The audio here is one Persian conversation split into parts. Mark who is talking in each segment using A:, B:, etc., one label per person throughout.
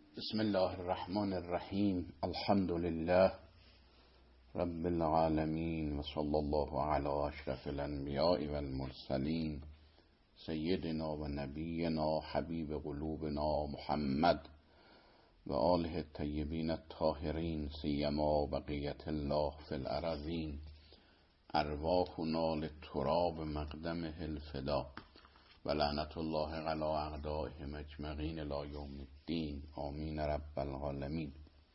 A: بسم الله الرحمن الرحیم. الحمد لله رب العالمین و صلی الله علی اشرف الانبیاء و المرسلین سیدنا و نبینا حبیب قلوبنا محمد و آله الطیبین الطاهرین سیما بقیت الله فی الارضین. ارواحنا للتراب مقدمه الفدا و لعنت الله علی اعدائهم اجمعین الی یوم الدین. آمین رب العالمین.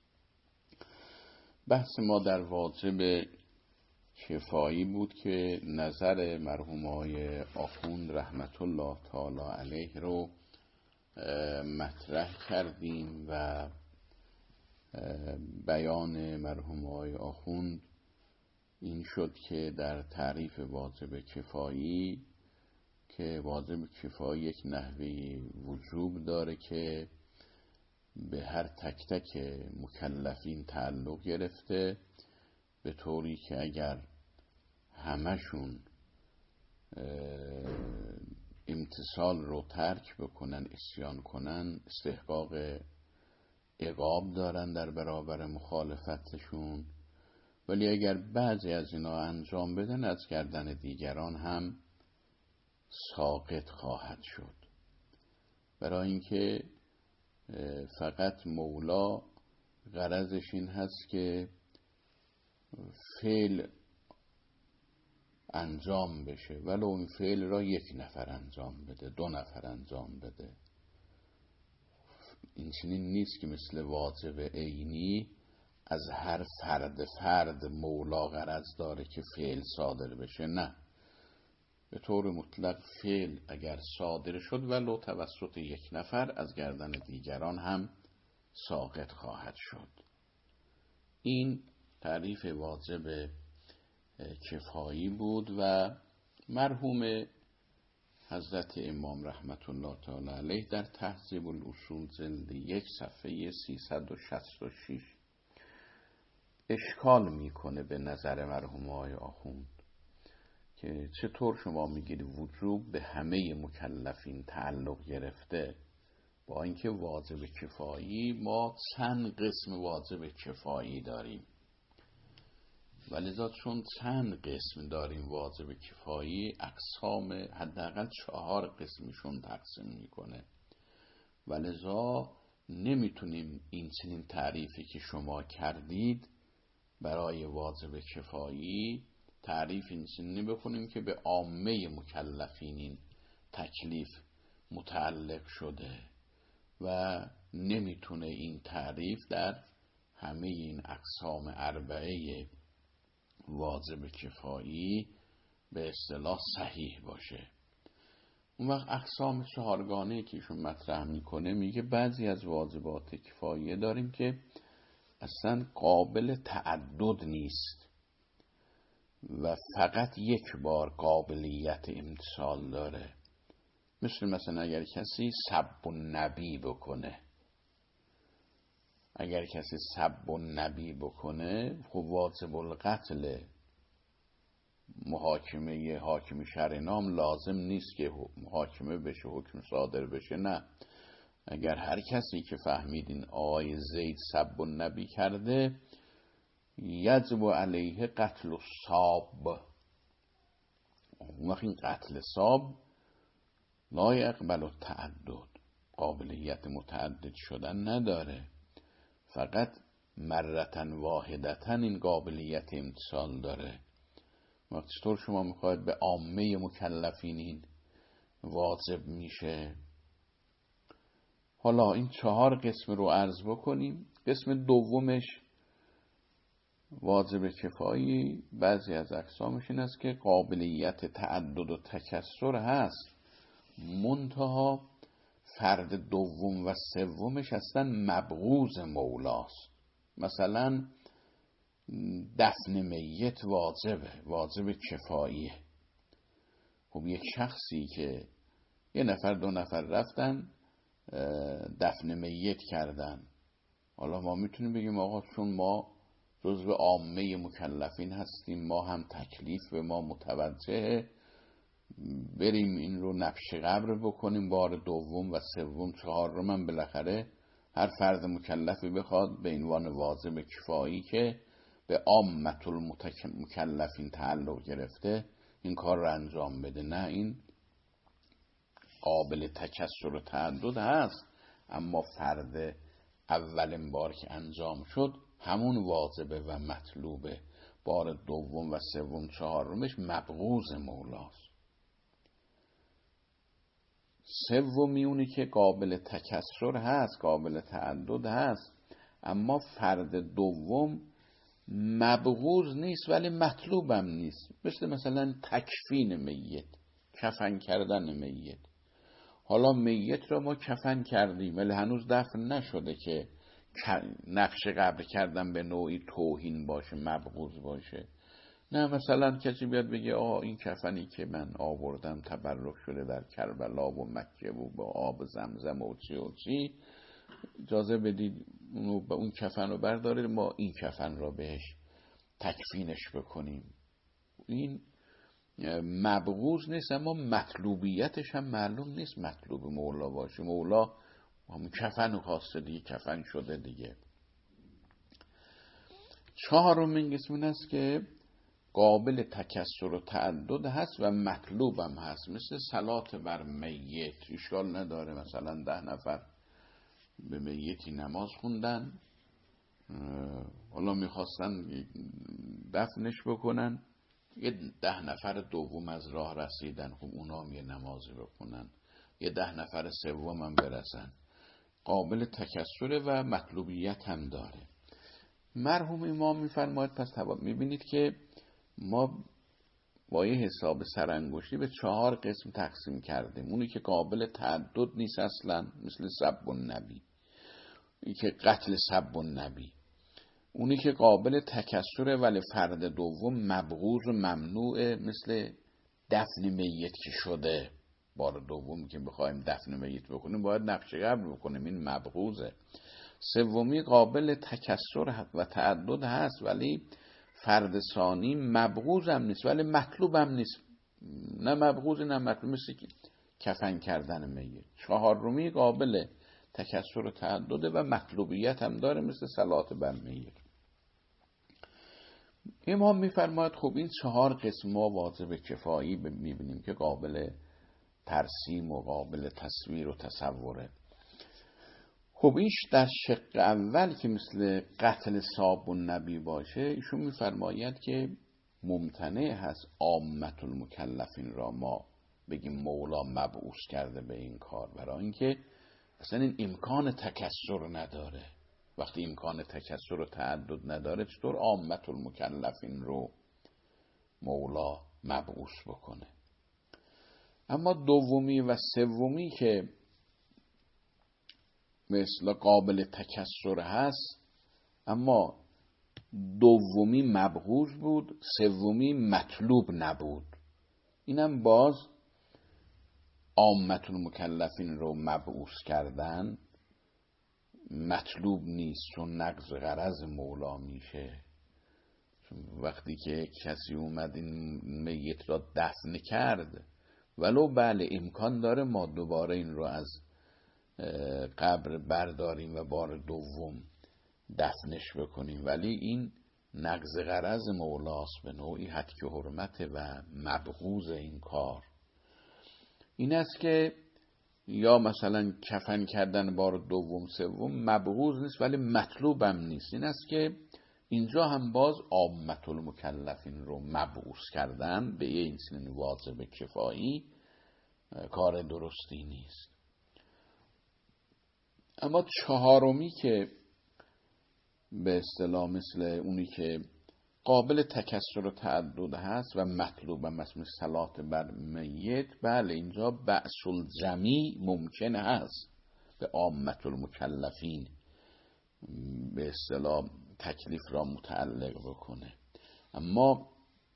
A: بحث ما در واجب کفایی بود که نظر مرحوم آقای آخوند رحمت الله تعالی علیه رو مطرح کردیم و بیان مرحوم آقای آخوند این شد که در تعریف واجب کفایی که واجب کفایی یک نحوه وجوب داره که به هر تک تک مکلفین تعلق گرفته، به طوری که اگر همشون امتثال رو ترک بکنن، عصیان کنن، استحقاق عقاب دارن در برابر مخالفتشون، ولی اگر بعضی از اینا انجام بدن از گردن دیگران هم ساقط خواهد شد. برای اینکه فقط مولا غرضش این هست که فعل انجام بشه، ولو این فعل را یک نفر انجام بده، دو نفر انجام بده. این چنین نیست که مثل واجب عینی از هر فرد مولا غرض داره که فعل صادر بشه. نه، به طور مطلق فعل اگر صادر شد ولو توسط یک نفر از گردن دیگران هم ساقط خواهد شد. این تعریف واجب کفایی بود و مرحوم حضرت امام رحمت الله تعالی علیه در تهذیب الاصول جلد 1 صفحه 366 اشکال میکنه به نظر مرحوم آقای آخوند که چطور شما میگید وجوب به همه مکلفین تعلق گرفته، با اینکه واجب کفایی ما چند قسم واجب کفایی داریم، ولذا چون چند قسم داریم واجب کفایی اقسام حداقل 4 قسمشون تقسیم میکنه، ولذا نمیتونیم این چنین تعریفی که شما کردید برای واجب کفایی تعریف این چنینی بکنیم که به عامه مکلفین این تکلیف متعلق شده و نمیتونه این تعریف در همه این اقسام 4 واجب کفایی به اصطلاح صحیح باشه. اون وقت اقسام 4گانه که ایشون مطرح میکنه میگه بعضی از واجبات کفاییه داریم که اصلا قابل تعدد نیست و فقط یک بار قابلیت امتثال داره. مثلا اگر کسی سب النبی بکنه، خب واجب القتل محاکمه حاکم شرع نام لازم نیست که محاکمه بشه، حکم صادر بشه. نه، اگر هر کسی که فهمیدین آقای زید سب النبی کرده یجب علیه قتل الصاب، اون وقت این قتل صاب لا یقبل التعدد، قابلیت متعدد شدن نداره، فقط مرتن واحدتن این قابلیت امتثال داره. وقت چطور شما میخواید به عامه مکلفین این واجب میشه؟ حالا این 4 قسم رو عرض بکنیم. قسم دومش واجب کفایی بعضی از اقسامش این است که قابلیت تعدد و تکثر هست، منتها فرد دوم و سومش اصلا مبغوض مولاست. مثلا دفن میت واجب کفاییه. خب یک شخصی که 1 نفر 2 نفر رفتن دفن میت کردن، حالا ما میتونیم بگیم آقا چون ما جزو عامه مکلفین هستیم ما هم تکلیف به ما متوجهه، بریم این رو نبش قبر بکنیم، بار دوم و سوم 4 من بالاخره هر فرد مکلفی بخواد به عنوان واجب کفایی که به عامة المکلفین تعلق گرفته این کار رو انجام بده. نه، این قابل تکثر و تعدد هست، اما فرد اولین بار که انجام شد همون واجبه و مطلوبه. بار دوم و سوم چهارمش مبغوض مولاست. سومی اونی که قابل تکثر هست، قابل تعدد هست، اما فرد دوم مبغوض نیست ولی مطلوبم نیست. مثلا تکفین میت، کفن کردن میت. حالا میت رو ما کفن کردیم ولی هنوز دفن نشده که نقش قبر کردن به نوعی توهین باشه، مبغوض باشه. نه، مثلا کسی بیاد بگه این کفنی که من آوردم تبرک شده در کربلا و مکه و با آب زمزم و چی اجازه بدید اون کفن رو بردارید، ما این کفن رو بهش تکفینش بکنیم. این مبغوض نیست، اما مطلوبیتش هم معلوم نیست مطلوب مولا باشه. مولا همون کفن رو خواسته دیگه، کفن شده دیگه. چهارمین قسم این است که قابل تکثر و تعدد هست و مطلوب هم هست، مثل صلات بر میت. اشکال نداره مثلا 10 نفر به میتی نماز خوندن، حالا میخواستن دفنش بکنن، یه 10 نفر دوم از راه رسیدن، خب اونا هم یه نمازی بکنن، یه 10 نفر سوم هم برسن. قابل تکثر و مطلوبیت هم داره. مرحوم امام میفرماید پس میبینید که ما با یه حساب سرانگشتی به 4 قسم تقسیم کردیم. اونی که قابل تعدد نیست اصلا، مثل سب النبی، اونی که قتل سب النبی. اونی که قابل تکثر ولی فرد دوم مبغوض و ممنوعه، مثل دفن میت که شده. بار دوم که بخوایم دفن میت بکنیم باید نقش قبر بکنیم، این مبغوضه. سومی قابل تکثر و تعدد هست ولی فرد ثانی مبغوض هم نیست ولی مطلوب هم نیست. نه مبغوض نه مطلوب، مثل کفن کردن میت. چهارمی قابل تکثر و تعدد و مطلوبیت هم داره، مثل صلات بر میت. امام میفرماید خب این 4 قسم ما واجب کفایی میبینیم که قابل ترسیم و قابل تصویر و تصوره. خب این در شق اول که مثل قتل ساب النبی باشه، ایشون میفرماید که ممتنع هست عامة المکلفین را ما بگیم مولا مبعوث کرده به این کار، برای اینکه اصلا این امکان تکثر نداره. وقتی امکان تکثر و تعدد نداره چطور عامة المکلفین رو مولا مبعوث بکنه؟ اما دومی و سومی که مثل قابل تکثر هست، اما دومی مبغوض بود، سومی مطلوب نبود، اینم باز عامة المکلفین رو مبعوث کردن، مطلوب نیست چون نقض غرض مولا میشه. چون وقتی که کسی اومد این میت را دفن کرد، ولو بله امکان داره ما دوباره این رو از قبر برداریم و بار دوم دفنش بکنیم، ولی این نقض غرض مولاست، به نوعی هتک حرمت و مبغوض این کار. این است که یا مثلا کفن کردن بار دوم سوم مبغوض نیست ولی مطلوبم نیست. این است که اینجا هم باز عامة المکلفین رو مبعوث کردن به این سن واجب کفایی کار درستی نیست. اما چهارمی که به اصطلاح مثل اونی که قابل تکثر و تعدد هست و مطلوب هم مثل صلات بر میت، بله اینجا بأس الجمی ممکن هست به عامة المکلفین به اصطلاح تکلیف را متعلق بکنه، اما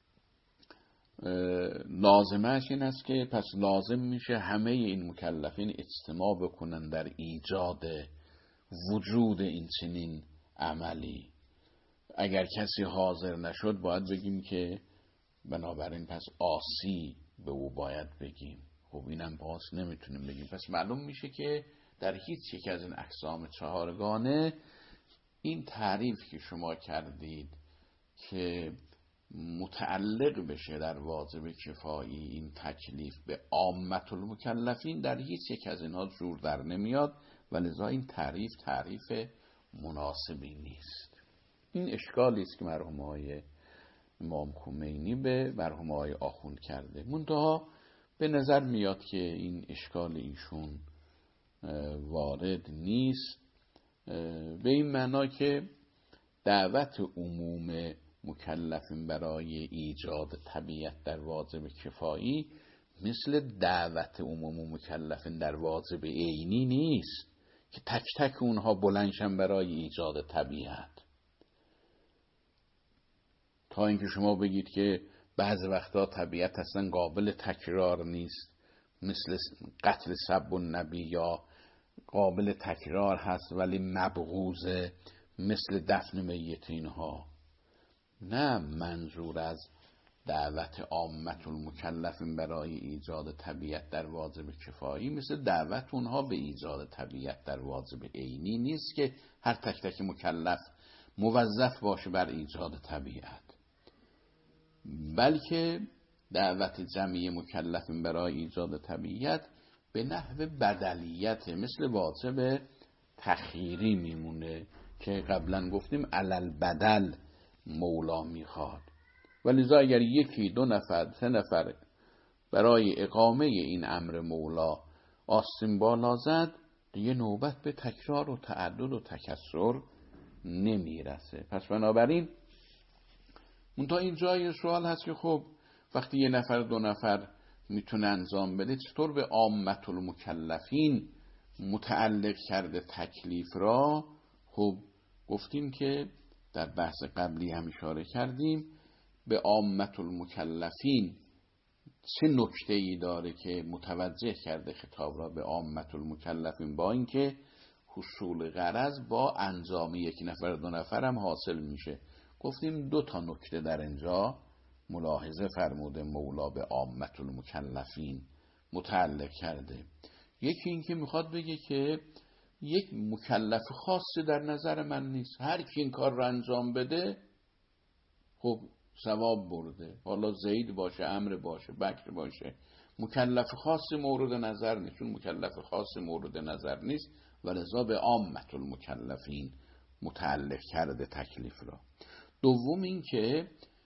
A: لازمش این است که پس لازم میشه همه این مکلفین اجتماع بکنن در ایجاد وجود این چنین عملی. اگر کسی حاضر نشد باید بگیم که بنابراین پس آسی به او باید بگیم. خب اینم باز نمیتونیم بگیم. پس معلوم میشه که در هیچ یک از این اقسام چهارگانه این تعریف که شما کردید که متعلق بشه در واجب کفایی این تکلیف به عامة المکلفین، در هیچ یک از اینها جور در نمیاد و لذا این تعریف مناسبی نیست. این اشکالی است که مرحوم آقای امام خمینی به مرحوم آقای آخوند کرده. منتها به نظر میاد که این اشکال ایشون وارد نیست، به این معنا که دعوت عموم مکلفین برای ایجاد طبیعت در واجب کفایی مثل دعوت عموم مکلفین در واجب عینی نیست که تک تک اونها بلندشن برای ایجاد طبیعت. تا اینکه شما بگید که بعض وقتا طبیعت اصلا قابل تکرار نیست، مثل قتل سب النبی، یا قابل تکرار هست ولی مبغوضه مثل دفن میتین ها. نه، منظور از دعوت عامة المکلفین برای ایجاد طبیعت در واجب کفایی مثل دعوت اونها به ایجاد طبیعت در واجب عینی نیست که هر تک تک مکلف موظف باشه بر ایجاد طبیعت، بلکه دعوت جمعی مکلفین برای ایجاد طبیعت به نحو بدلیت مثل واجب تخییری میمونه که قبلا گفتیم علل بدل مولا میخواد. ولذا اگر یکی، دو نفر، سه نفر برای اقامه این امر مولا آستین بالا زد، دیگه نوبت به تکرار و تعدد و تکسر نمیرسه. پس بنابراین منتها این جای سوال هست که خب وقتی یه نفر دو نفر میتونه انجام بده، چطور به عامة المکلفین متعلق کرده تکلیف را؟ خب گفتیم که در بحث قبلی هم اشاره کردیم به عامة المکلفین چه نکته ای داره که متوجه کرده خطاب را به عامة المکلفین، با اینکه حصول غرض با انجام یک نفر دو نفر هم حاصل میشه. گفتیم دو تا نکته در اینجا ملاحظه فرموده مولا به عامة المکلفین متعلق کرده. یکی این که میخواد بگه که یک مکلف خاصی در نظر من نیست، هر کی این کار رو انجام بده خب ثواب برده، حالا زید باشه، عمرو باشه، بکر باشه، مکلف خاصی مورد نظر نیست. چون مکلف خاصی مورد نظر نیست و لذا به عامة المکلفین متعلق کرده تکلیف را. دوم این که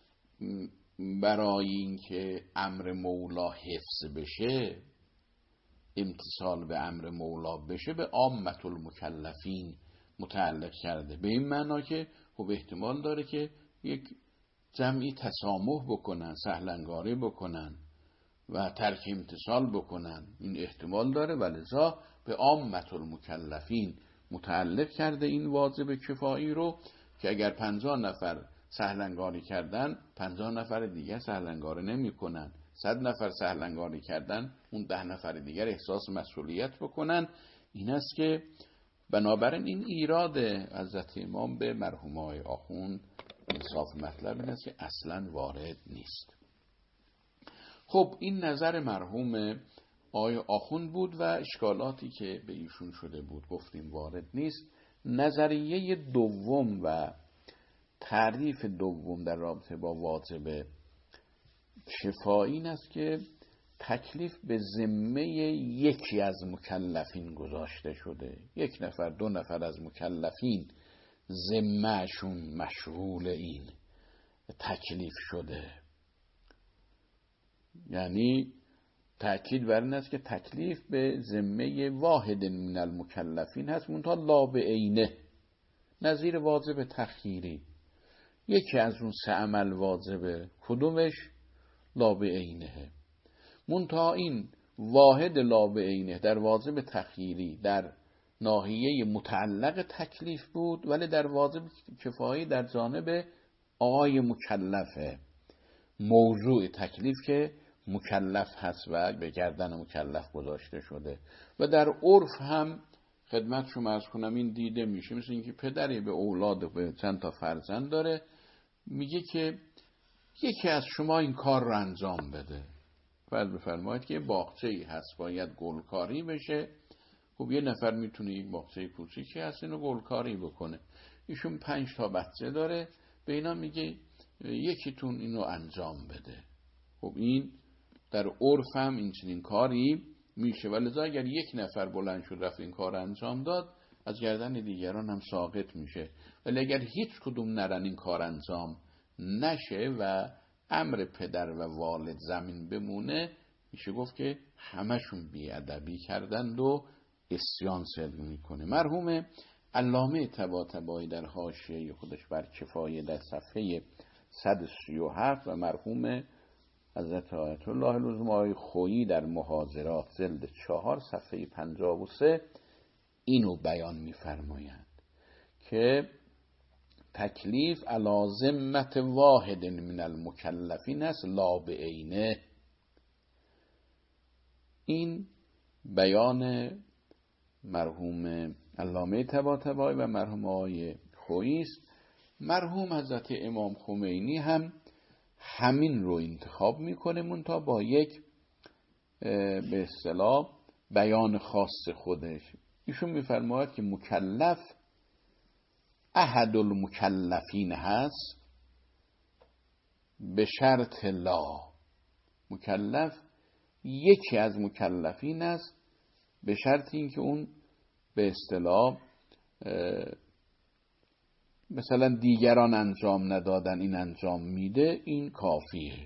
A: برای اینکه امر مولا حفظ بشه، امتثال به امر مولا بشه، به عامة المکلفین متعلق کرده، به این معنا که خب احتمال داره که یک جمعی تسامح بکنن، سهلنگاری بکنن و ترک امتثال بکنن، این احتمال داره و لذا به عامة المکلفین متعلق کرده این واجب کفایی رو که اگر 50 نفر سهلنگاری کردن 50 نفر دیگر سهلنگاری نمی کنن، 100 نفر سهلنگاری کردن اون 10 نفر دیگر احساس مسئولیت بکنن. این است که بنابراین این ایراد حضرت امام به مرحوم آقای آخوند انصاف مطلب این است که اصلا وارد نیست. خب این نظر مرحوم آقای آخوند بود و اشکالاتی که به ایشون شده بود گفتیم وارد نیست. نظریه دوم و تعریف دوم در رابطه با واجب کفایی این است که تکلیف به ذمه یکی از مکلفین گذاشته شده. یک نفر دو نفر از مکلفین ذمهشون مشغول این تکلیف شده. یعنی تأکید بر این است که تکلیف به ذمه واحد من المکلفین هست، منتها لا به عینه، نظیر واجب تخییری. یکی از اون سه عمل واجب کدومش لا به عینه، منتها این واحد لا به عینه در واجب تخییری در ناحیه متعلق تکلیف بود، ولی در واجب کفایی در جانب آقای مکلفه، موضوع تکلیف که مکلف هست و به گردن مکلف گذاشته شده. و در عرف هم خدمت شما عرض کنم این دیده میشه، مثل اینکه پدری به اولاد به چند تا فرزند داره، میگه که یکی از شما این کار رو انجام بده. فرض بفرمایید که باغچه‌ای هست باید گلکاری بشه خب یه نفر میتونه این باغچه کوچیکی هست اینو گلکاری بکنه، ایشون 5 تا بچه داره، به اینا میگه یکیتون اینو انجام بده. خب این در عرف هم این چنین کاری میشه، ولذا اگر یک نفر بلند شد رفت این کار انجام داد از گردن دیگران هم ساقط میشه. ولی اگر هیچ کدوم نرن این کار انجام نشه و امر پدر و والد زمین بمونه، میشه گفت که همشون بیادبی کردند و عصیان صدق میکنه. مرحوم علامه طباطبایی در حاشیه خودش بر کفایه در صفحه 137 و مرحوم حضرت آیت الله العظمای خویی در محاضرات جلد 4 صفحه 53 اینو بیان میفرمایند که تکلیف علی ذمة واحد من المکلفین است لا بعینه. این بیان مرحوم علامه طباطبایی و مرحوم آقای خویی است. مرحوم حضرت امام خمینی هم همین رو انتخاب میکنه، منتها با یک به اصطلاح بیان خاص خودش. ایشون میفرماید که مکلف احد المکلفین هست به شرط لا، مکلف یکی از مکلفین است به شرط اینکه اون به اصطلاح مثلا دیگران انجام ندادن این انجام میده، این کافیه.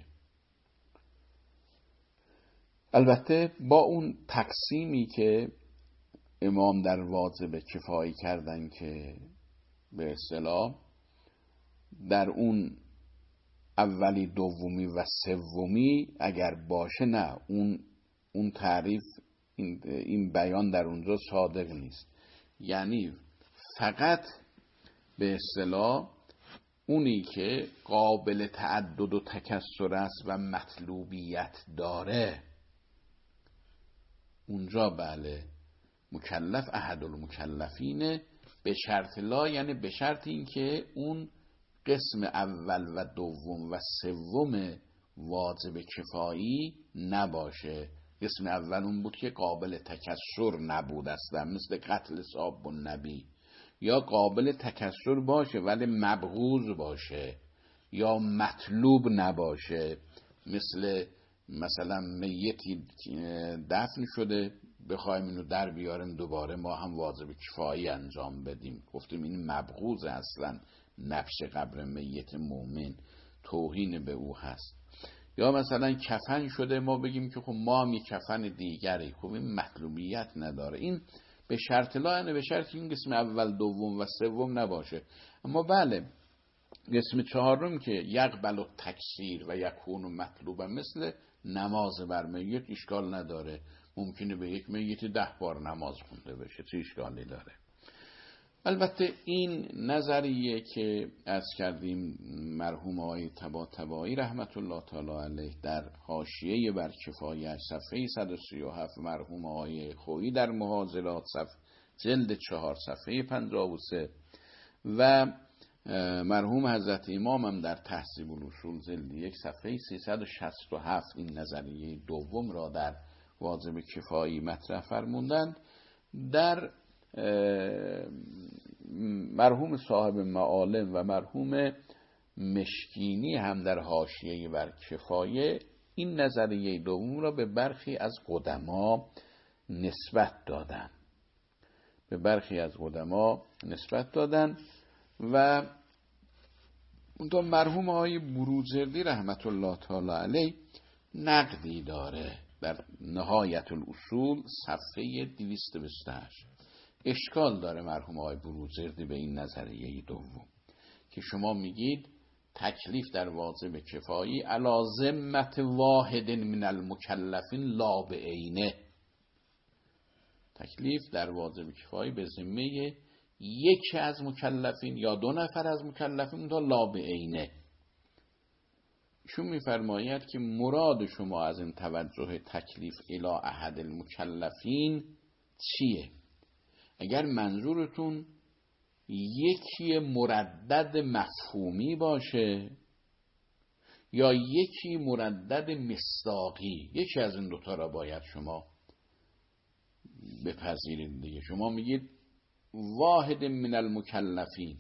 A: البته با اون تقسیمی که امام در واجب کفایی کردن که به اصطلاح در اون اولی دومی و سومی اگر باشه، نه اون تعریف این بیان در اونجا صادق نیست. یعنی فقط به اصطلاح اونی که قابل تعدد و تکثر است و مطلوبیت داره اونجا بله مکلف احد المکلفینه به شرط لا، یعنی به شرط این که اون قسم اول و دوم و سوم واجب کفایی نباشه. قسم اول اون بود که قابل تکثر نبود اصلا، مثل قتل صحاب النبی، یا قابل تکثر باشه ولی مبغوض باشه یا مطلوب نباشه، مثلا میتی دفن شده بخوایم اینو در بیاریم دوباره ما هم واجب کفایی انجام بدیم، گفتیم این مبغوض اصلا، نبش قبر میت مومن توهین به او هست. یا مثلا کفن شده ما بگیم که خب ما هم یک کفن دیگری، خب این مطلوبیت نداره. این به شرط لا، یعنی به شرط این قسم اول دوم و سوم نباشه. اما بله قسم چهارم که یقبل التکثیر و یکون مطلوبه، مثل نماز بر میت اشکال نداره، ممکنه به یک میت 10 بار نماز خونده بشه، چه اشکالی داره. البته این نظریه که عرض کردیم مرحوم آقای طباطبایی رحمت الله تعالی علیه در حاشیه بر کفایه صفحه 137، مرحوم آقای خویی در محاضرات جلد 4 صفحه 53 و مرحوم حضرت امام هم در تهذیب الاصول جلد 1 صفحه 367 این نظریه دوم را در واجب کفایی مطرح فرمودند. در مرحوم صاحب معالم و مرحوم مشکینی هم در حاشیه بر کفایه این نظریه دوم را به برخی از قدما نسبت دادن، و اون مرحوم آقای بروجردی رحمت الله تعالی علیه نقدی داره در نهایت الاصول صفحه 228. اشکال داره مرحوم آقای بروجردی به این نظریه دوم که شما میگید تکلیف در واجب کفایی علی ذمة واحد من المکلفین لا بعینه، تکلیف در واجب کفایی به ذمه یکی از مکلفین یا 2 نفر از مکلفین تا لا بعینه. ایشون میفرماید که مراد شما از این توجه تکلیف الی احد المکلفین چیه؟ اگر منظورتون یکی مردد مفهومی باشه یا یکی مردد مصداقی، یکی از این دوتا را باید شما بپذیرید دیگه. شما میگید واحد من المکلفین،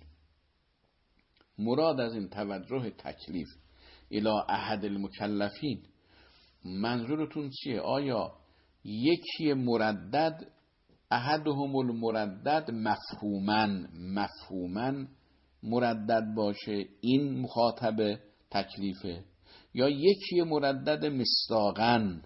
A: مراد از این توجه تکلیف الی احد المکلفین، منظورتون چیه؟ آیا یکی مردد، احدهم المردد مفهوماً مردد باشه، این مخاطب تکلیفه، یا یکی مردد مصداقاً؟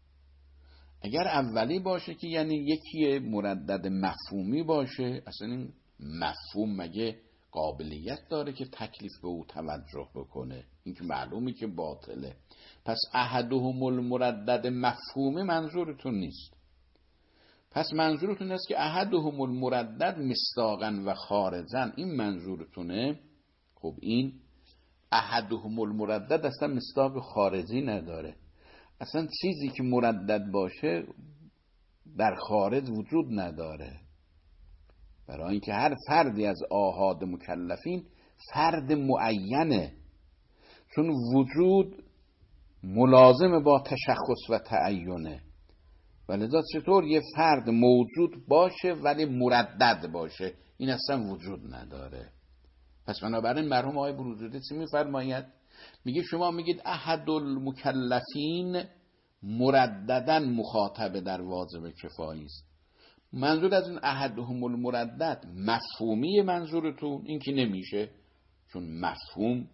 A: اگر اولی باشه که یعنی یکی مردد مفهومی باشه، اصلا این مفهوم مگه قابلیت داره که تکلیف به او توجه بکنه؟ این که معلومه که باطله. پس احدهم المردد مفهومی منظورتون نیست، پس منظورتون است که احدهم المردد مصداقاً و خارجاً، این منظورتونه. خب این احدهم المردد اصلا مصداق خارجی نداره، اصلا چیزی که مردد باشه در خارج وجود نداره، برای اینکه هر فردی از آحاد مکلفین فرد معینه، چون وجود ملازم با تشخص و تعینه. ولذا چطور یه فرد موجود باشه ولی مردد باشه؟ این اصلا وجود نداره. پس بنابراین مرحوم آقای بروجردی چی میفرماید؟ میگه شما میگید احد المکلفین مرددن مخاطب در واجب کفایی است. منظور از این احدهم المردد مفهومی منظورتون؟ این که نمیشه، چون مفهوم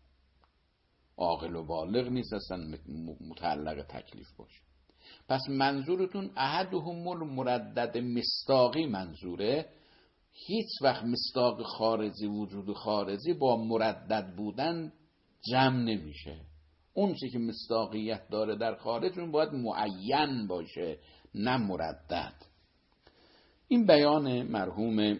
A: عاقل و بالغ نیست، اصلا متعلق تکلیف باشه. پس منظورتون احدهم المردد مصداقی منظوره. هیچ وقت مصداق خارجی، وجود خارجی با مردد بودن جمع نمیشه. اون چی که مصداقیت داره در خارج اون باید معین باشه، نه مردد. این بیان مرحوم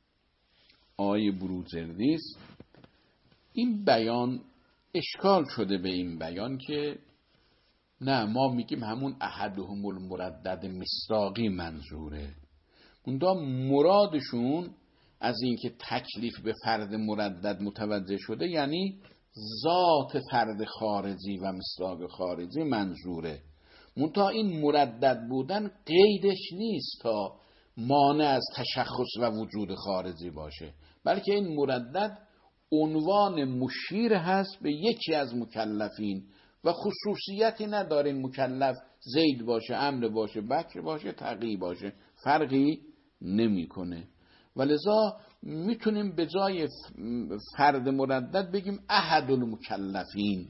A: آقای بروجردی است. این بیان اشکال شده به این بیان که نه، ما میگیم همون احدهم المردد مصداقی منظوره. اونجا مرادشون از اینکه تکلیف به فرد مردد متوجه شده یعنی ذات فرد خارجی و مصداق خارجی منظوره. منتها این مردد بودن قیدش نیست تا مانع از تشخص و وجود خارجی باشه، بلکه این مردد عنوان مشیر هست به یکی از مکلفین و خصوصیتی نداره این مکلف زید باشه، عمرو باشه، بکر باشه، تقی باشه، فرقی نمیکنه. ولذا میتونیم به جای فرد مردد بگیم احد المکلفین.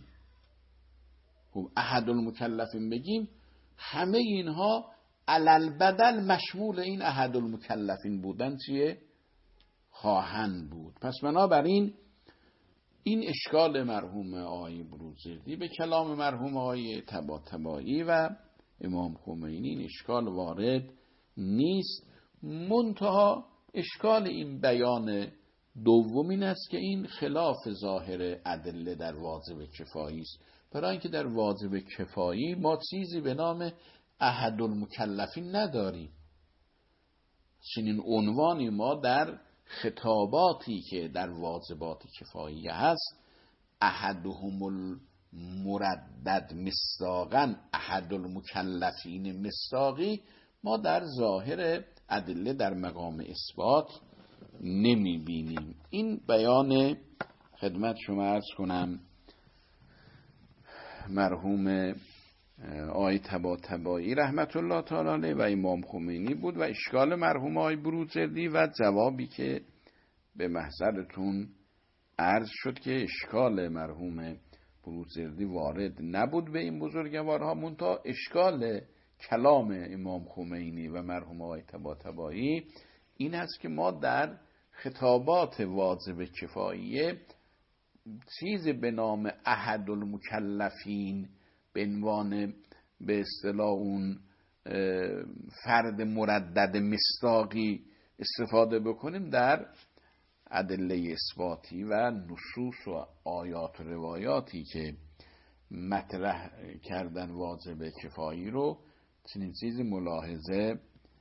A: خب احد المکلفین بگیم، همه اینها علالبدل مشمول این احد المکلفین بودن چیه؟ خواهند بود. پس بنابراین این اشکال مرحوم آقای بروجردی به کلام مرحوم آقای طباطبایی و امام خمینی این اشکال وارد نیست. منتها اشکال این بیان دوم این است که این خلاف ظاهر ادله در واجب کفایی است. برای اینکه در واجب کفایی ما چیزی به نام احد المکلفین نداریم. چنین عنوانی ما در خطاباتی که در واجبات کفایی هست، احدهم المردد مصداقاً احد المکلفین مصداقی، ما در ظاهر ادله در مقام اثبات نمی بینیم. این بیان خدمت شما عرض کنم مرحوم آقای طباطبایی رحمت الله تعالی علیه و امام خمینی بود و اشکال مرحوم آقای بروجردی و جوابی که به محضرتون عرض شد که اشکال مرحوم بروجردی وارد نبود به این بزرگوارها، منتها اشکال کلام امام خمینی و مرحوم آقای طباطبایی این است که ما در خطابات واجب کفاییه چیزی به نام احد المکلفین به عنوان به اصطلاح اون فرد مردد مصداقی استفاده بکنیم در ادله اثباتی و نصوص و آیات و روایاتی که مطرح کردن واجب کفایی رو چنین چیزی ملاحظه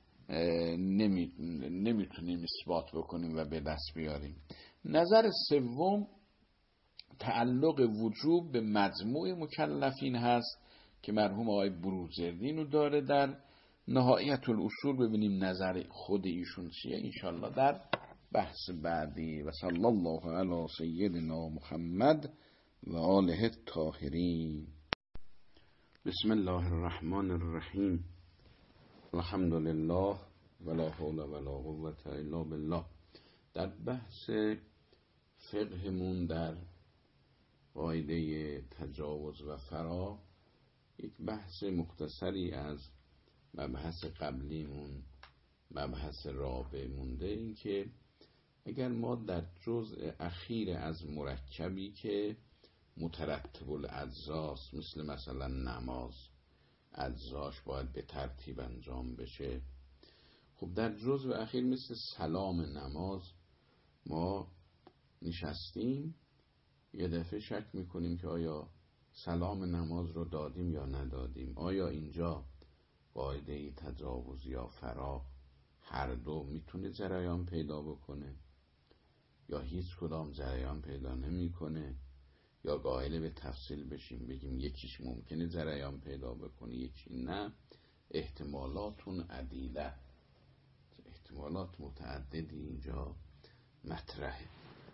A: نمیتونیم اثبات بکنیم و به دست بیاریم. نظر سوم تعلق وجوب به مجموع مکلفین هست که مرحوم آقای بروجردی رو داره در نهایت الاصول ببینیم نظر خود ایشون چیه انشالله در بحث بعدی. و صلی الله علی سیدنا محمد و آله الطاهرین. بسم الله الرحمن الرحیم. الحمد لله ولا حول ولا قوة الا بالله. در بحث فقهمون در قاعده تجاوز و فراغ یک بحث مختصری از مبحث قبلیمون، مبحث رابع مونده. این که اگر ما در جزء اخیر از مرکبی که مترتب الاجزاست، مثلا نماز، اجزاش باید به ترتیب انجام بشه. خب در جزء اخیر مثل سلام نماز ما نشستیم، یه دفعه شک میکنیم که آیا سلام نماز رو دادیم یا ندادیم. آیا اینجا قاعده تجاوز یا فراغ هر دو میتونه جریان پیدا بکنه یا هیچ کدام جریان پیدا نمیکنه، یا قائل به تفصیل بشیم بگیم یکیش ممکنه جریان پیدا بکنه یکی نه. احتمالاتون عدیده، احتمالات متعددی اینجا مطرحه.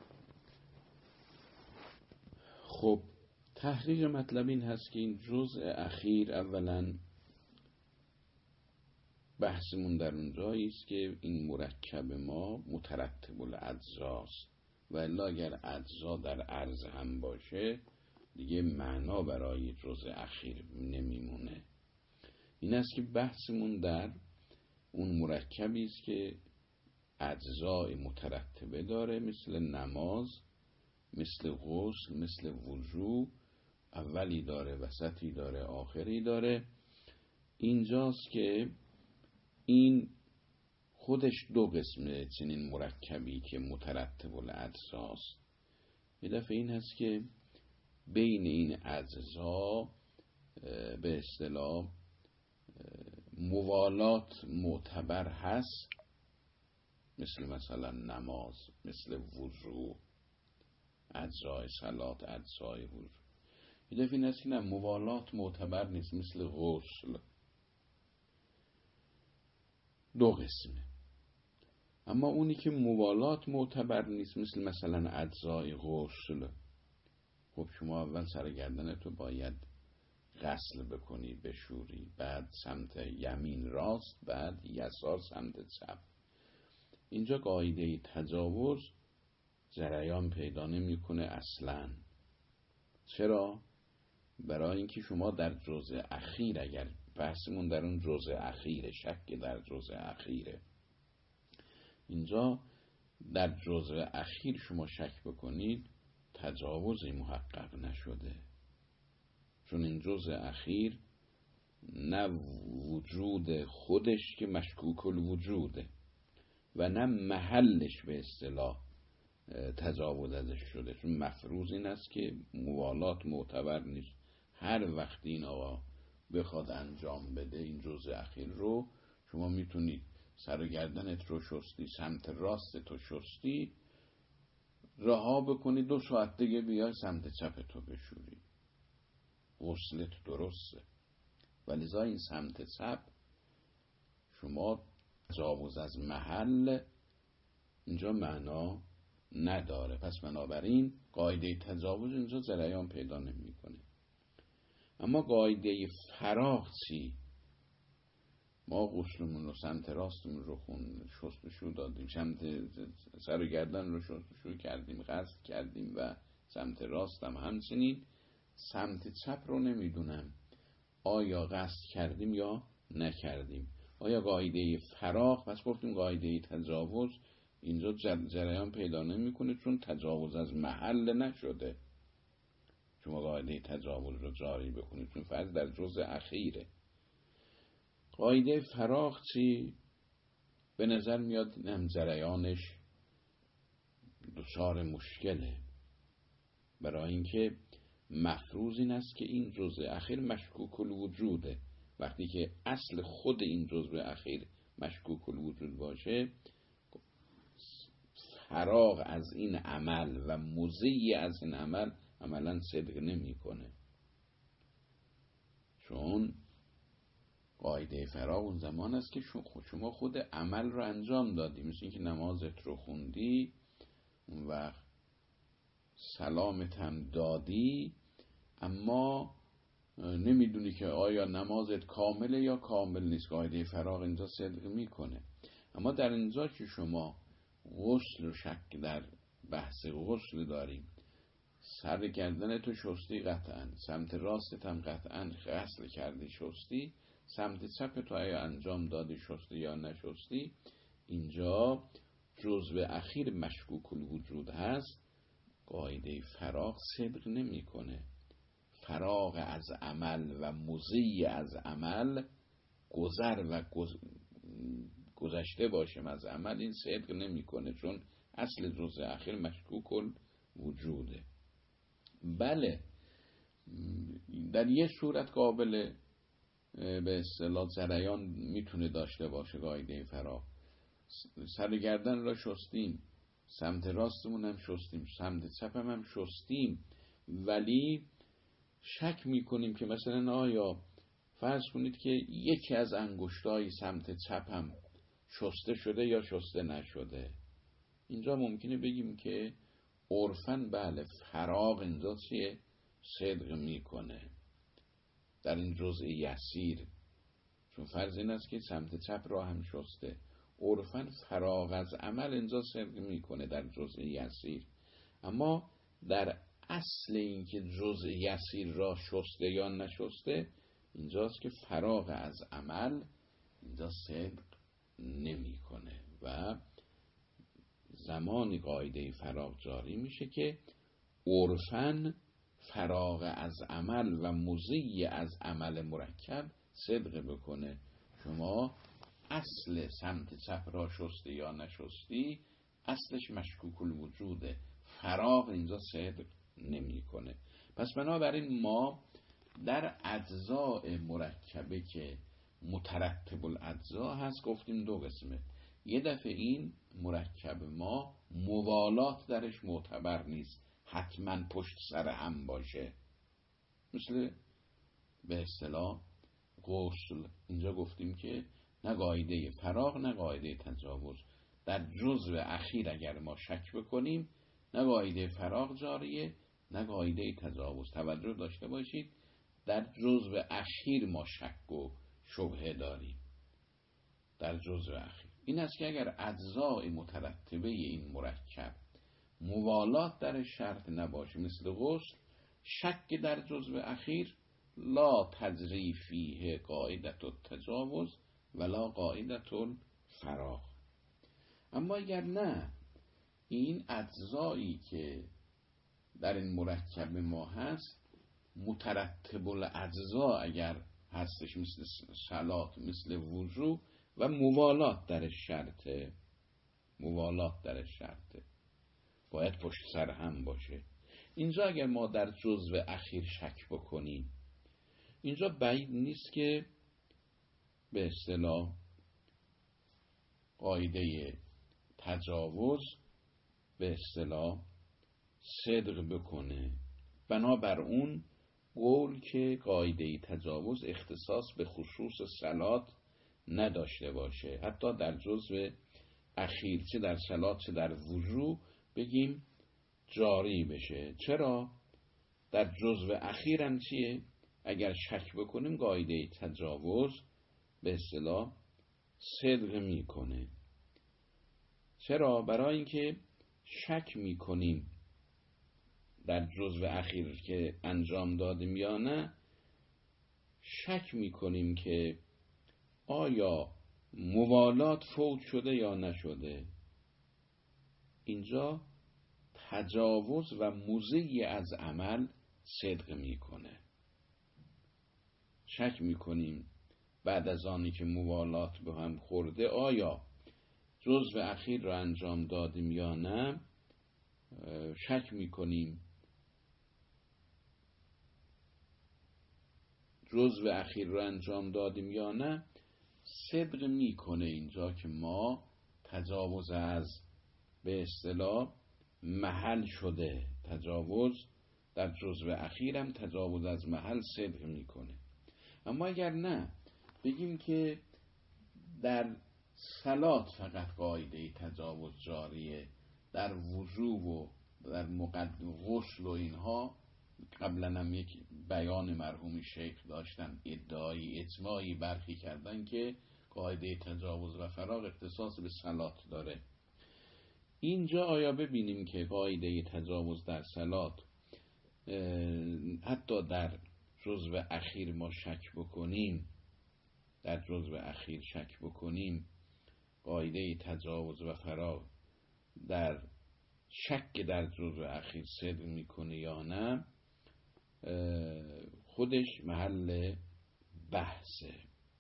A: خب تحقیق مطلب این هست که این جزء اخیر اولا بحثمون در اونجایی است که این مرکب ما مترتب الاجزاست و الا اگر اجزا در عرض هم باشه دیگه معنا برای جزء اخیر نمیمونه. این است که بحثمون در اون مرکبی است که اجزای مترتبه داره، مثل نماز، مثل غسل، مثل وضو، اولی داره، وسطی داره، آخری داره. اینجاست که این خودش دو قسمه چنین مرکبی که مترتب الاجزاست. یه دفعه این هست که بین این اجزا به اصطلاح موالات معتبر هست، مثلا نماز، مثل وضو، اجزای صلات، اجزای وضو. یه دفعه این هست که نه، موالات معتبر نیست، مثل غسل. دو قسمه. اما اونی که موالات معتبر نیست، مثلا اجزای غسل، خب شما اول سر گردنتو باید غسل بکنی، بشوری، بعد سمت یمین راست، بعد یسار سمت چپ. اینجا قاعده تجاوز جریان پیدا نمیکنه اصلا. چرا؟ برای اینکه شما در جزء اخیر، اگر بحثمون در اون جزء اخیره، شک در جزء اخیره، اینجا در جزء اخیر شما شک بکنید تجاوزی محقق نشده، چون این جزء اخیر نه وجود خودش که مشکوک الوجوده و نه محلش به اصطلاح تجاوز ازش شده، چون مفروض این است که موالات معتبر نیست. هر وقت این آقا بخواد انجام بده این جزء اخیر رو، شما میتونید سر و گردنت رو شستی، سمت راست تو شستی، رها بکنی 2 ساعت دیگه بیای سمت چپ تو بشوری، غسلت درسته. ولذا این سمت چپ شما تجاوز از محل اینجا معنا نداره. پس بنابراین قاعده تجاوز اینجا جریان پیدا نمیکنه. اما قاعده فراغ چی؟ ما غسلمون رو سمت راستمون رو شستشو دادیم، سمت سر و گردن رو شستشو کردیم، غسل کردیم و سمت راستم همچنین. سمت چپ رو نمیدونم آیا غسل کردیم یا نکردیم. آیا قاعده فراغ؟ پس گفتیم قاعده تجاوز اینجا جریان پیدا نمیکنه، چون تجاوز از محل نشده. شما قاعده تجاوز رو جاری بکنید، چون فرض در جزء اخیره. قاعده فراغ چی؟ به نظر میاد هم جریانش دچار مشکله، برای اینکه مفروض این است که این جزء اخیر مشکوک الوجوده. وقتی که اصل خود این جزء اخیر مشکوک الوجود باشه، فراغ از این عمل و مزی از این عمل عملا صدق نمی کنه. چون قاعده فراغ اون زمان است که شما خود عمل رو انجام دادی، مثل اینکه نمازت رو خوندی، اون وقت سلامت هم دادی، اما نمیدونی که آیا نمازت کامله یا کامل نیست. قاعده فراغ اینجا صدق میکنه. اما در اینجا که شما غسل و شک در بحث غسل داریم، سر گردن تو شستی قطعا، سمت راستت هم قطعا غسل کردی شستی، سمت چپ تو آیا انجام دادی شستی یا نشستی، اینجا جزء اخیر مشکوک الوجود هست. قاعده فراغ صدق نمیکنه. فراغ از عمل و مضی از عمل، گذر و گذشته باشیم از عمل، این صدق نمیکنه، چون اصل جزء اخیر مشکوک الوجوده. بله، در یه صورت قابل به اصطلاح جریان میتونه داشته باشه قاعده فراغ. سر گردن را شستیم، سمت راستمون هم شستیم، سمت چپم هم شستیم، ولی شک میکنیم که مثلا آیا فرض کنید که یکی از انگشتای سمت چپم شسته شده یا شسته نشده. اینجا ممکنه بگیم که عرفاً بله، فراغ اینجا چیه؟ صدق میکنه در این جزء یسیر، چون فرض این است که سمت چپ را هم شسته. عرفاً فراغ از عمل اینجا صدق میکنه در جزء یسیر، اما در اصل این که جزء یسیر را شسته یا نشسته، اینجاست که فراغ از عمل اینجا صدق نمیکنه و زمانی قاعده فراغ جاری میشه که عرفاً فراغ از عمل و مضی از عمل مرکب صدق بکنه. شما اصل سمت چپ را شستی یا نشستی، اصلش مشکوک الوجوده، فراغ اینجا صدق نمیکنه. پس بنابراین ما در اجزاء مرکبه که مترتب الاجزا هست گفتیم دو قسمه. یه دفعه این مرکب ما موالات درش معتبر نیست، حتما پشت سر هم باشه، مثل به اصطلاح غسل. اینجا گفتیم که نه قاعده فراغ نه قاعده تجاوز. در جزء اخیر اگر ما شک بکنیم، نه قاعده فراغ جاریه نه قاعده تجاوز. توجه داشته باشید، در جزء اخیر ما شک و شبهه داریم. در جزء اخیر این است که اگر اجزای مترتبه این مرکب موالات در شرط نباشه، مثل غسل، شک در جزء اخیر لا تجری فیه قاعدة التجاوز ولا قاعدة الفراغ. اما اگر نه، این اجزایی که در این مرکب ما هست مترتب الاجزا اگر هستش، مثل صلات، مثل وضو، و موالات در شرطه، موالات در شرطه، باید پشت سر هم باشه. اینجا اگر ما در جزء اخیر شک بکنیم، اینجا بعید نیست که به اصطلاح قاعده تجاوز به اصطلاح صدق بکنه. بنابر اون قول که قاعده تجاوز اختصاص به خصوص صلات نداشته باشه، حتی در جزء اخیر چه در صلات چه در وضو بگیم جاری بشه. چرا؟ در جزء اخیر هم چیه؟ اگر شک بکنیم قاعده تجاوز به اصطلاح صدق میکنه. چرا؟ برای اینکه شک میکنیم در جزء اخیر که انجام دادیم یا نه، شک میکنیم که آیا موالات فوت شده یا نشده. اینجا تجاوز و مضی از عمل صدق میکنه. شک میکنیم بعد از آنی که موالات به هم خورده آیا جزء اخیر رو انجام دادیم یا نه. شک میکنیم جزء اخیر رو انجام دادیم یا نه، صدق میکنه اینجا که ما تجاوز از به اصطلاح محل شده. تجاوز در جزء اخیرم تجاوز از محل صدق میکنه. اما اگر نه، بگیم که در صلات فقط قاعده تجاوز جاریه، در وضو و در غسل و اینها قبلا هم یک بیان مرحوم شیخ داشتن، ادعای اجماعی برخی کردن که قاعده تجاوز و فراغ اختصاص به صلات داره. اینجا آیا ببینیم که قاعده تجاوز در صلات حتی در جزو اخیر ما شک بکنیم، در جزو اخیر شک بکنیم، قاعده تجاوز و فراغ در شک در جزو اخیر صدق میکنه یا نه، خودش محل بحثه.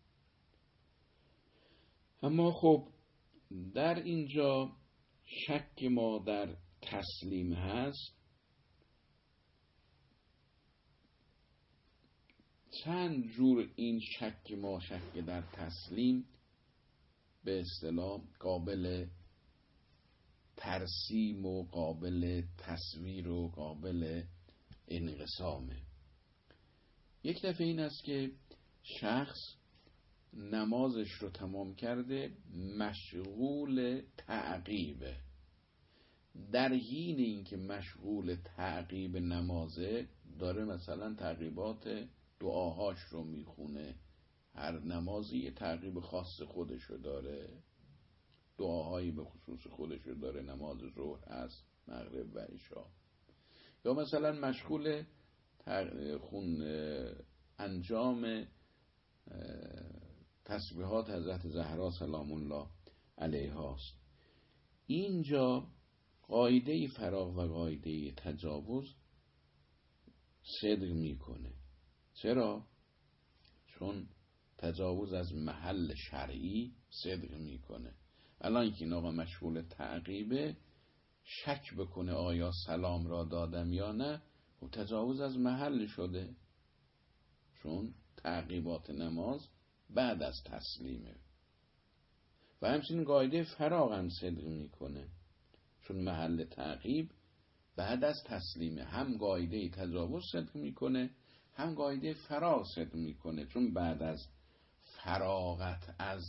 A: اما خب در اینجا شک ما در تسلیم هست. چند جور این شک ما، شک در تسلیم به اصطلاح قابل ترسیم و قابل تصویر و قابل انقسامه. یک دفعه این است که شخص نمازش رو تمام کرده، مشغول تعقیبه. در حین اینکه مشغول تعقیب نمازه، داره مثلا تعقیبات دعاهاش رو میخونه. هر نمازی یه تعقیب خاص خودش رو داره، دعاهایی به خصوص خودش رو داره. نماز ظهر هست، مغرب و عشا. یا مثلا مشغول انجام تسبیحات حضرت زهرا سلام الله علیها است. اینجا قاعده فراغ و قاعده تجاوز صدق میکنه. چرا؟ چون تجاوز از محل شرعی صدق میکنه. الان که این آقا مشغول تعقیبه، شک بکنه آیا سلام را دادم یا نه، و تجاوز از محل شده، چون تعقیبات نماز بعد از تسلیمه. و همچنین قاعده فراغ هم صدق میکنه، چون محل تعقیب بعد از تسلیمه. هم قاعده تجاوز صدق میکنه، هم قاعده فراغ صدق میکنه، چون بعد از فراغت از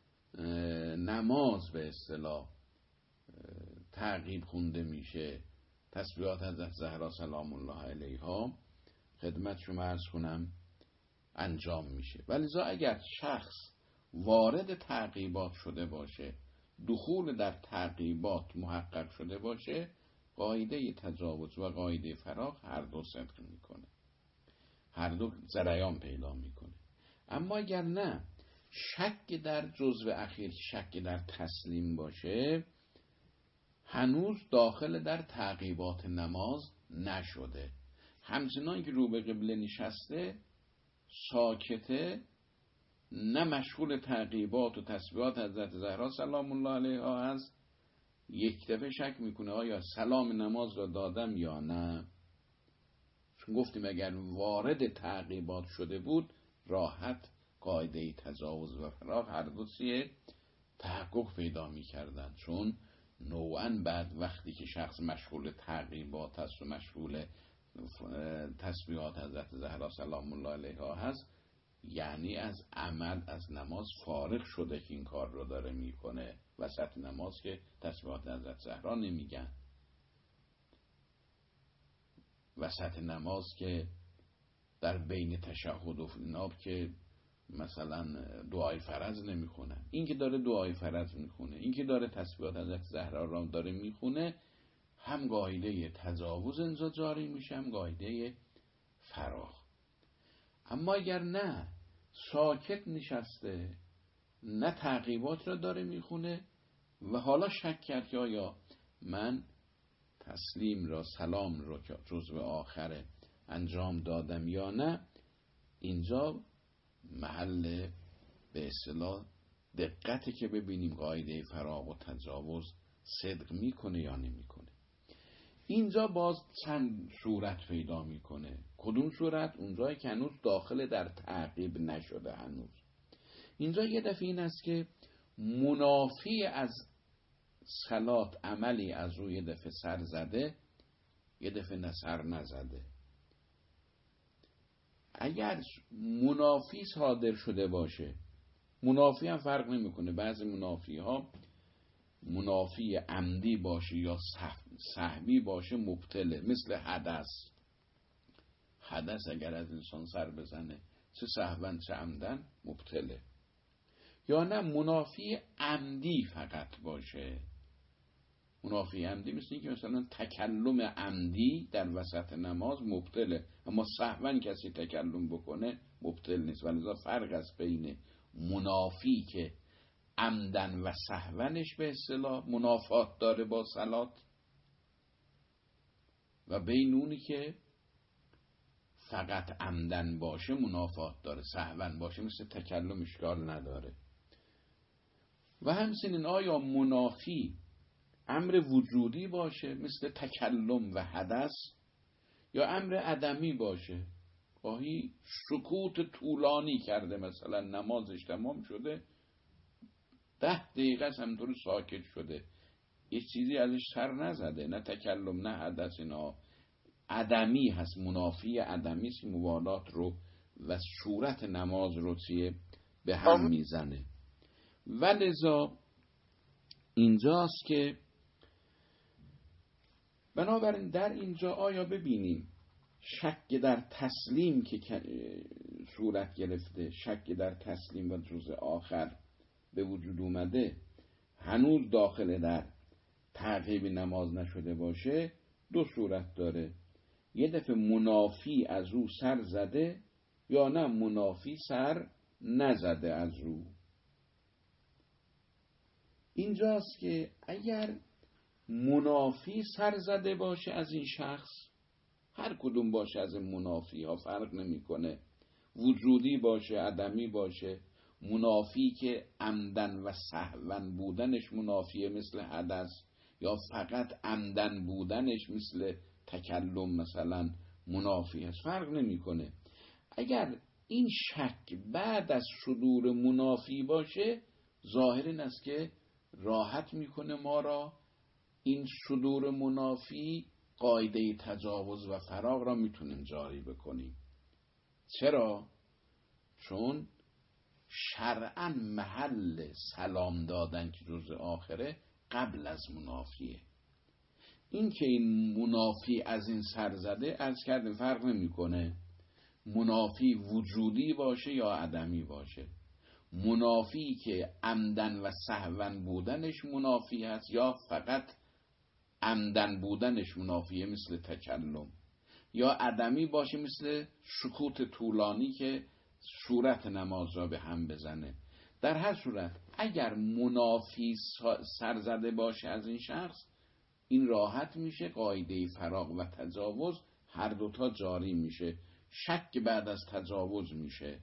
A: نماز به اصطلاح تعقیب خونده میشه. تسبیحات حضرت زهرا سلام الله علیها خدمت شما عرض کنم انجام میشه. ولذا اگر شخص وارد تعقیبات شده باشه، دخول در تعقیبات محقق شده باشه، قاعده تجاوز و قاعده فراغ هر دو صدق میکنه، هر دو جریان پیدا میکنه. اما اگر نه، شک در جزو اخیر، شک در تسلیم باشه، هنوز داخل در تعقیبات نماز نشده، همچنان که رو به قبله نشسته ساکته، نه مشغول تعقیبات و تسبیحات حضرت زهرا سلام الله علیها هست، یک دفعه شک میکنه آیا سلام نماز را دادم یا نه. چون گفتیم اگر وارد تعقیبات شده بود، راحت قاعده تجاوز و فراغ هر دو تحقق پیدا میکردن. چون نوعا بعد وقتی که شخص مشغول تعقیبات هست و مشغول تسبیحات حضرت زهرا سلام الله علیها هست، یعنی از عمل، از نماز فارغ شده که این کار رو داره میکنه. وسط نماز که تسبیحات حضرت زهرا نمیگن، وسط نماز که در بین تشهد و ناب که مثلا دعای فرض نمیخونه. این که داره دعای فرض میخونه، این که داره تسبیحات حضرت زهرا را داره میخونه، هم قاعده تجاوز اینجا جاری میشه، هم قاعده فراغ. اما اگر نه، ساکت نشسته، نه تعقیبات را داره میخونه و حالا شک کرد که آیا من تسلیم را، سلام را که جزو آخره انجام دادم یا نه، اینجا محل به اصطلاح دقته که ببینیم قاعده فراغ و تجاوز صدق میکنه یا نمیکنه. اینجا باز چند صورت پیدا میکنه. کدوم صورت؟ اونجایی که هنوز داخل در تعقیب نشده. هنوز اینجا یه دفعه این است که منافی از صلات عملی از روی یه دفعه سر زده، یه دفعه سر نزده. اگر منافی صادر شده باشه، منافی هم فرق نمیکنه، بعضی منافی ها منافی عمدی باشه یا سهوی باشه مبطله، مثل حدث. حدث اگر از انسان سر بزنه چه سهوا چه عمدن مبطله. یا نه منافی عمدی فقط باشه. منافی عمدی مثل این که مثلا تکلم عمدی در وسط نماز مبطله، اما سهوا کسی تکلم بکنه مبطل نیست. ولذا فرق است بین منافی که عمدن و سهونش به اصطلاح منافات داره با صلات، و بین اونی که فقط عمدن باشه منافات داره، سهون باشه مثل تکلم اشکال نداره. و همچنین آیا منافی امر وجودی باشه مثل تکلم و حدث، یا امر عدمی باشه، گاهی سکوت طولانی کرده، مثلا نمازش تمام شده 10 دقیقه همطور ساکت شده، یه چیزی ازش سر نزده، نه تکلم نه حدث، اینا عدمی هست. منافی عدمی است، موالات رو و صورت نماز رو به هم میزنه. ولذا اینجاست که بنابراین در اینجا آیا ببینیم شک در تسلیم که صورت گرفته، شک در تسلیم و جزء آخر به وجود اومده، هنوز داخل در تعقیب نماز نشده باشه، دو صورت داره. یه دفعه منافی از رو سر زده، یا نه منافی سر نزده از رو. اینجاست که اگر منافی سر زده باشه از این شخص، هر کدوم باشه از این منافی ها فرق نمیکنه، وجودی باشه عدمی باشه، منافی که عمدن و سهوا بودنش منافیه مثل حدث، یا فقط عمدن بودنش مثل تکلم مثلا منافی هست، فرق نمیکنه. اگر این شک بعد از صدور منافی باشه، ظاهر این است که راحت میکنه ما را این صدور منافی، قاعده تجاوز و فراغ را میتونیم جاری بکنیم. چرا؟ چون شرعاً محل سلام دادن که جزء آخره قبل از منافیه. این که این منافی از این سر زده، عرض کردیم فرق نمیکنه منافی وجودی باشه یا عدمی باشه. منافی که عمدن و سهوا بودنش منافی هست، یا فقط عمدن بودنش منافیه مثل تکلم، یا عدمی باشه مثل سکوت طولانی که صورت نماز را به هم بزنه. در هر صورت اگر منافی سرزده باشه از این شخص، این راحت میشه، قاعده فراغ و تجاوز هر دوتا جاری میشه. شک بعد از تجاوز میشه،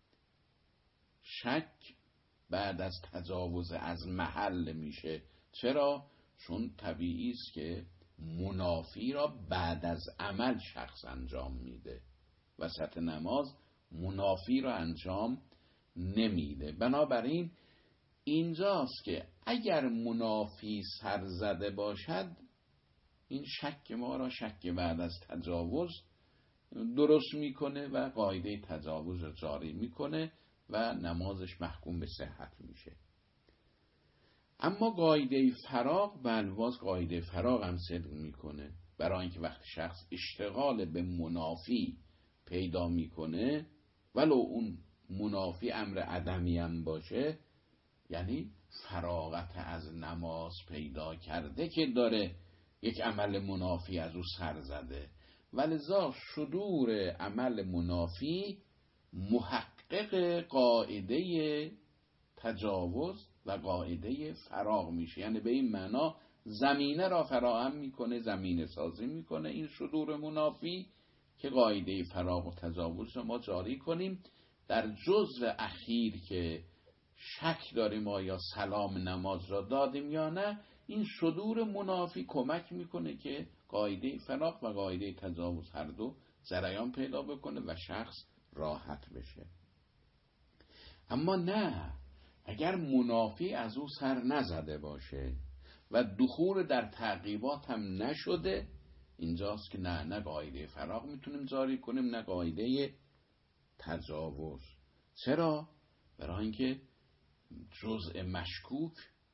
A: شک بعد از تجاوز از محل میشه. چرا؟ چون طبیعی است که منافی را بعد از عمل شخص انجام میده، وسط نماز منافی را انجام نمیده. بنابراین اینجاست که اگر منافی سرزده باشد، این شک ما را شک بعد از تجاوز درست میکنه و قاعده تجاوز را جاری میکنه و نمازش محکوم به صحت میشه. اما قاعده فراغ بلواز قاعده فراغ هم صدق میکنه، برای اینکه وقتی شخص اشتغال به منافی پیدا میکنه، ولو اون منافی امر عدمی هم باشه، یعنی فراغت از نماز پیدا کرده که داره یک عمل منافی از او سر زده، ولذا صدور عمل منافی محقق قاعده تجاوز و قاعده فراغ میشه. یعنی به این معنا زمینه را فراهم میکنه، زمینه سازی میکنه این صدور منافی که قاعده فراغ و تجاوز را ما جاری کنیم. در جزء اخیر که شک داریم آیا سلام نماز را دادیم یا نه، این صدور منافی کمک میکنه که قاعده فراغ و قاعده تجاوز هر دو جریان پیدا بکنه و شخص راحت بشه. اما نه، اگر منافی از او سر نزده باشه و دخول در تعقیبات هم نشده، اینجاست که نه قاعده فراغ میتونیم جاری کنیم، نه قاعده تجاوز. چرا؟ برای اینکه جزء مشکوک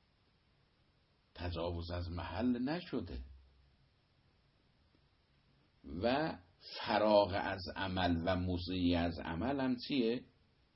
A: تجاوز از محل نشده و فراغ از عمل و مضی از عمل هم چیه؟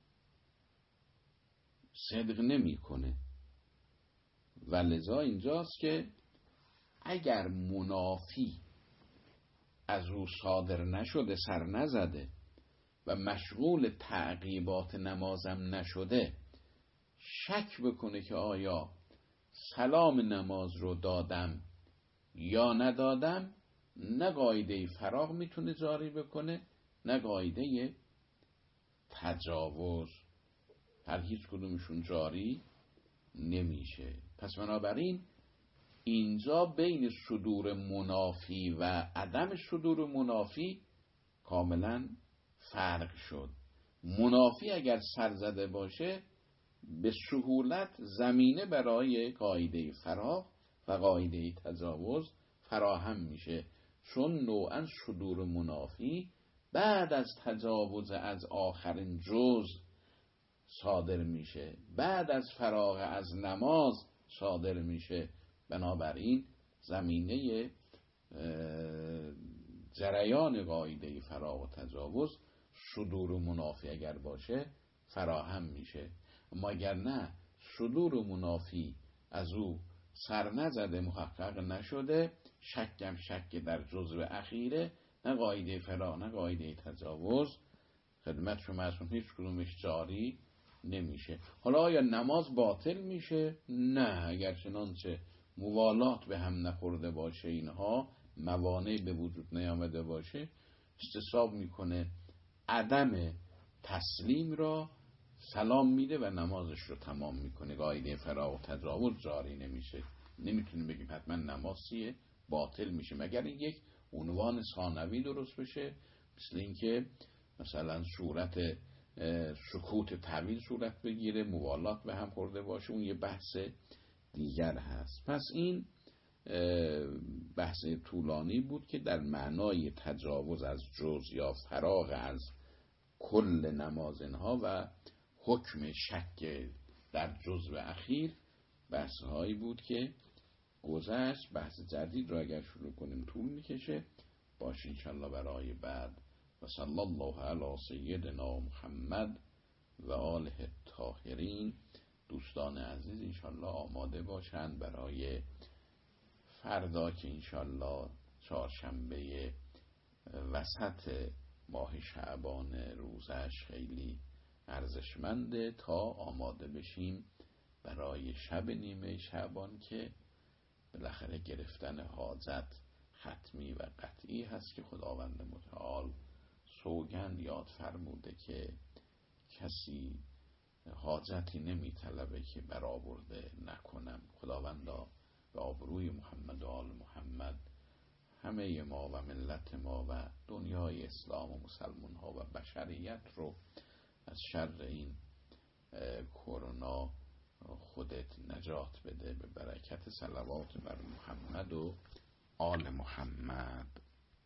A: صدق نمیکنه. و لذا اینجاست که اگر منافی از او صادر نشده، سر نزده و مشغول تعقیبات نمازم نشده، شک بکنه که آیا سلام نماز رو دادم یا ندادم، نه قاعده فراغ میتونه جاری بکنه، نه قاعده تجاوز. هر هیچ کدومشون جاری نمیشه. پس بنابراین اینجا بین صدور منافی و عدم صدور منافی کاملا فرق شد. منافی اگر سر زده باشه به سهولت زمینه برای قاعده فراغ و قاعده تجاوز فراهم میشه، چون نوعا صدور منافی بعد از تجاوز از آخرین جز صادر میشه، بعد از فراغ از نماز صادر میشه. بنابراین زمینه جریان قاعده فراغ و تجاوز صدور منافی اگر باشه فراهم میشه. اما اگر نه، صدور منافی از او سر نزده، محقق نشده، شکم شک در جزء اخیره، نه قاعده فراغ نه قاعده تجاوز خدمت شما هستم، هیچ کدومش جاری نمیشه. حالا آیا نماز باطل میشه؟ نه، اگر چنانچه موالات به هم نخورده باشه، اینها موانع به وجود نیامده باشه، استصحاب میکنه عدم تسلیم را سلام میده و نمازش رو تمام میکنه. قاعده فراغ و تجاوز جاری نمیشه. نمیتونیم بگیم حتما نماز چیه باطل میشه، مگر این یک عنوان ثانوی درست بشه، مثل اینکه مثلا صورت سکوت طویل صورت بگیره، موالات به هم خورده باشه، اون یه بحث دیگر هست. پس این بحث طولانی بود که در معنای تجاوز از جز یا فراغ از کل نماز اینها و حکم شک در جزء اخیر بحث هایی بود که گذشت. بحث جدید را اگر شروع کنیم طول میکشه، باشه انشالله برای بعد. و صلی الله علی سیدنا محمد و آله الطاهرین. دوستان عزیز انشالله آماده باشند برای فردا که انشالله چهارشنبه وسط ماه شعبان، روزش خیلی ارزشمنده، تا آماده بشیم برای شب نیمه شعبان که بالاخره گرفتن حاجت ختمی و قطعی هست که خداوند متعال سوگند یاد فرموده که کسی حاجتی نمی طلبه که برآورده نکنم. خداوندا به آبروی محمد و آل محمد همه ما و ملت ما و دنیای اسلام و مسلمان ها و بشریت رو از شر این کرونا خودت نجات بده، به برکت صلوات بر محمد و آل محمد.